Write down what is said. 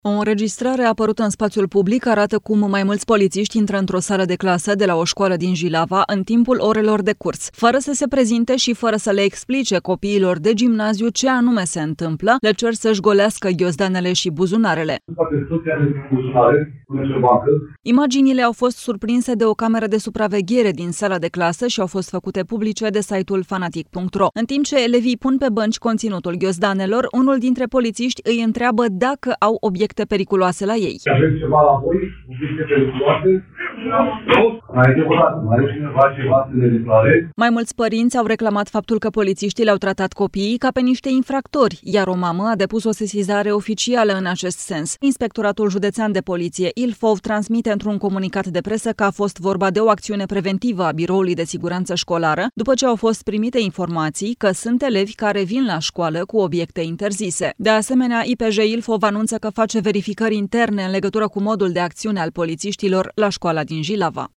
O înregistrare apărută în spațiul public arată cum mai mulți polițiști intră într-o sală de clasă de la o școală din Jilava în timpul orelor de curs, fără să se prezinte și fără să le explice copiilor de gimnaziu ce anume se întâmplă, le cer să-și golească ghiozdanele și buzunarele. Imaginile au fost surprinse de o cameră de supraveghere din sala de clasă și au fost făcute publice de site-ul fanatic.ro. În timp ce elevii pun pe bănci conținutul ghiozdanelor, unul dintre polițiști îi întreabă dacă au obiecte periculoase la ei. Aveți ceva la voi? Obiecte periculoase? Mai mulți părinți au reclamat faptul că polițiștii le-au tratat copiii ca pe niște infractori, iar o mamă a depus o sesizare oficială în acest sens. Inspectoratul Județean de Poliție Ilfov transmite într-un comunicat de presă că a fost vorba de o acțiune preventivă a Biroului de Siguranță Școlară, după ce au fost primite informații că sunt elevi care vin la școală cu obiecte interzise. De asemenea, IPJ Ilfov anunță că face verificări interne în legătură cu modul de acțiune al polițiștilor la școala din Jilava.